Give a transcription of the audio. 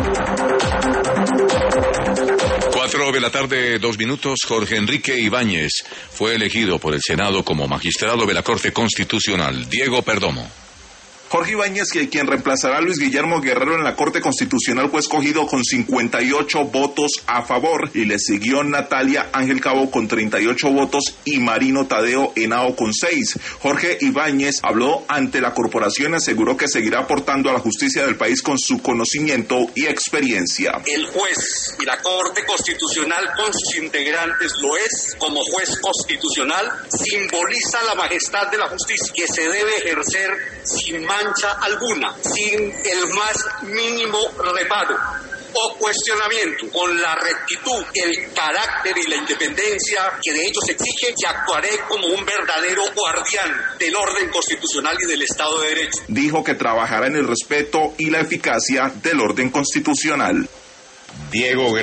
4 de la tarde, 2 minutos. Jorge Enrique Ibáñez fue elegido por el Senado como magistrado de la Corte Constitucional. Diego Perdomo. Jorge Ibáñez, quien reemplazará a Luis Guillermo Guerrero en la Corte Constitucional, fue escogido con 58 votos a favor y le siguió Natalia Ángel Cabo con 38 votos y Marino Tadeo Henao con 6. Jorge Ibáñez habló ante la corporación y aseguró que seguirá aportando a la justicia del país con su conocimiento y experiencia. El juez y la Corte Constitucional con sus integrantes lo es como juez constitucional, simboliza la majestad de la justicia que se debe ejercer sin mancha alguna, sin el más mínimo reparo o cuestionamiento, con la rectitud, el carácter y la independencia que de ellos exige, y actuaré como un verdadero guardián del orden constitucional y del Estado de Derecho. Dijo que trabajará en el respeto y la eficacia del orden constitucional. Diego